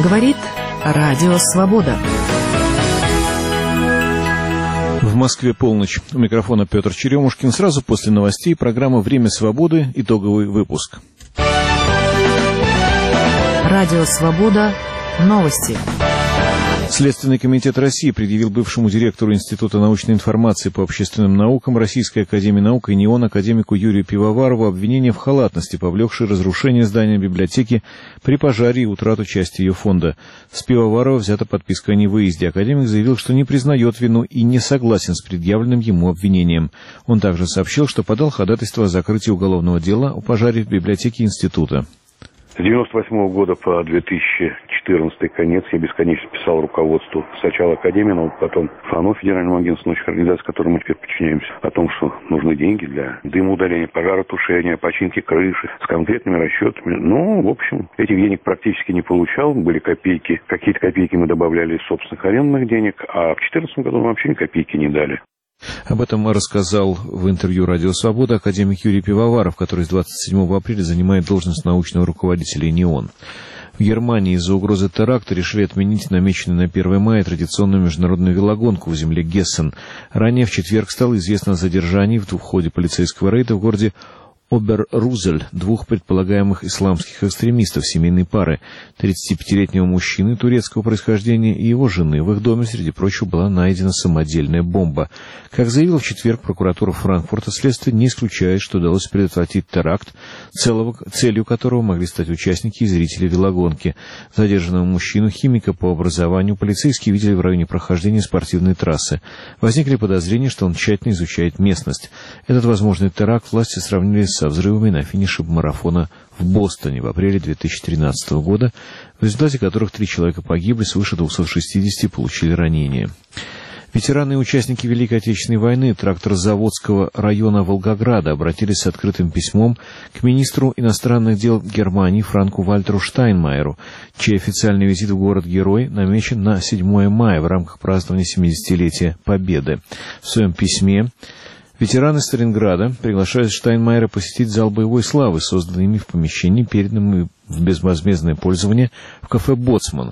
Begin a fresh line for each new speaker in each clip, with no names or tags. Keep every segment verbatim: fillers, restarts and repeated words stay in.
Говорит Радио Свобода.
В Москве полночь. У микрофона Петр Черемушкин. Сразу после новостей программа «Время свободы». Итоговый выпуск.
Радио Свобода. Новости.
Следственный комитет России предъявил бывшему директору Института научной информации по общественным наукам Российской академии наук и НИОН академику Юрию Пивоварову обвинение в халатности, повлекшее разрушение здания библиотеки при пожаре и утрату части ее фонда. С Пивоварова взята подписка о невыезде. Академик заявил, что не признает вину и не согласен с предъявленным ему обвинением. Он также сообщил, что подал ходатайство о закрытии уголовного дела о пожаре в библиотеке института.
С девяносто восьмого года по две тысячи четырнадцатый конец я бесконечно писал руководству сначала Академии наук, потом ФАНО, Федеральному агентству научных организаций, которым мы теперь подчиняемся, о том, что нужны деньги для дымоудаления, пожаротушения, починки крыши, с конкретными расчетами. Ну, в общем, этих денег практически не получал, были копейки, какие-то копейки мы добавляли из собственных арендных денег, а в две тысячи четырнадцатом году мы вообще ни копейки не дали.
Об этом рассказал в интервью «Радио Свобода» академик Юрий Пивоваров, который с двадцать седьмого апреля занимает должность научного руководителя НИОН. В Германии из-за угрозы теракта решили отменить намеченную на первое мая традиционную международную велогонку в земле Гессен. Ранее в четверг стало известно о задержании в ходе полицейского рейда в городе Обер-Рузель двух предполагаемых исламских экстремистов семейной пары, тридцатипятилетнего мужчины турецкого происхождения и его жены. В их доме, среди прочего, была найдена самодельная бомба. Как заявила в четверг прокуратура Франкфурта, следствие не исключает, что удалось предотвратить теракт, целого, целью которого могли стать участники и зрители велогонки. Задержанного мужчину, химика по образованию, полицейские видели в районе прохождения спортивной трассы. Возникли подозрения, что он тщательно изучает местность. Этот возможный теракт власти сравнили с со взрывами на финише марафона в Бостоне в апреле две тысячи тринадцатого года, в результате которых три человека погибли, свыше двухсот шестидесяти получили ранения. Ветераны и участники Великой Отечественной войны тракторозаводского района Волгограда обратились с открытым письмом к министру иностранных дел Германии Франку Вальтеру Штайнмайеру, чей официальный визит в город-герой намечен на седьмое мая в рамках празднования семидесятилетия Победы. В своем письме ветераны Сталинграда приглашают Штайнмайера посетить зал боевой славы, созданный ими в помещении, переданном в безвозмездное пользование в кафе «Боцман».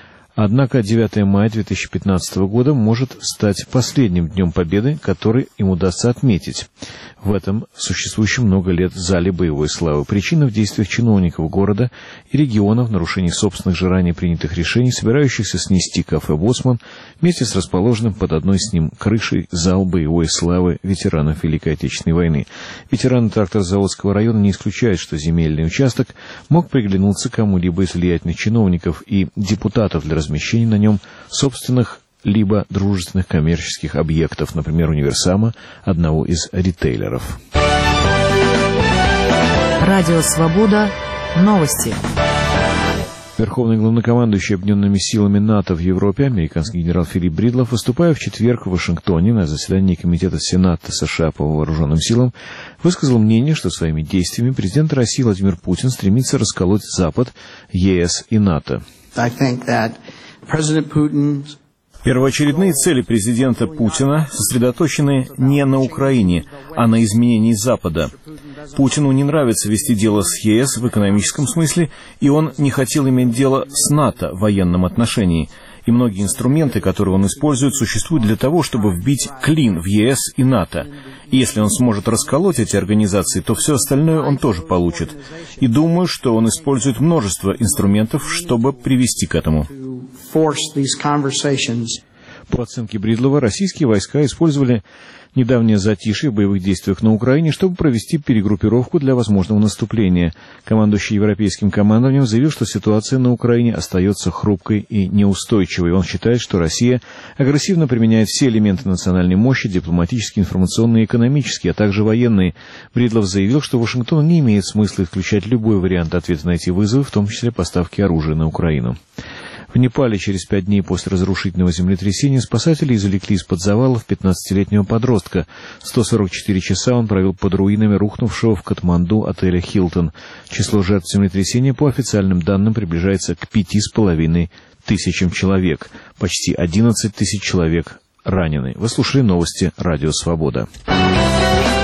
Однако девятое мая две тысячи пятнадцатого года может стать последним днем Победы, который им удастся отметить в этом существующем много лет зале боевой славы. Причина в действиях чиновников города и региона в нарушении собственных же ранее принятых решений, собирающихся снести кафе «Боцман» вместе с расположенным под одной с ним крышей зал боевой славы ветеранов Великой Отечественной войны. Ветераны тракторозаводского района не исключают, что земельный участок мог приглянуться кому-либо из влиятельных чиновников и депутатов для размещения на нем собственных либо дружественных коммерческих объектов, например, универсама одного из ритейлеров.
Радио Свобода. Новости.
Верховный главнокомандующий Объединенными силами НАТО в Европе, американский генерал Филипп Бридлов, выступая в четверг в Вашингтоне на заседании Комитета Сената США по вооруженным силам, высказал мнение, что своими действиями президент России Владимир Путин стремится расколоть Запад, ЕС и НАТО.
Первоочередные цели президента Путина сосредоточены не на Украине, а на изменении Запада. Путину не нравится вести дело с ЕС в экономическом смысле, и он не хотел иметь дело с НАТО в военном отношении. И многие инструменты, которые он использует, существуют для того, чтобы вбить клин в ЕС и НАТО. И если он сможет расколоть эти организации, то все остальное он тоже получит. И думаю, что он использует множество инструментов, чтобы привести к этому.
По оценке Бридлова, российские войска использовали недавнее затишье в боевых действиях на Украине, чтобы провести перегруппировку для возможного наступления. Командующий европейским командованием заявил, что ситуация на Украине остается хрупкой и неустойчивой. Он считает, что Россия агрессивно применяет все элементы национальной мощи, дипломатические, информационные, экономические, а также военные. Бридлов заявил, что Вашингтон не имеет смысла исключать любой вариант ответа на эти вызовы, в том числе поставки оружия на Украину. В Непале через пять дней после разрушительного землетрясения спасатели извлекли из-под завалов пятнадцатилетнего подростка. сто сорок четыре часа он провел под руинами рухнувшего в Катманду отеля «Хилтон». Число жертв землетрясения, по официальным данным, приближается к пяти с половиной тысячам человек. Почти одиннадцать тысяч человек ранены. Вы слушали новости «Радио Свобода».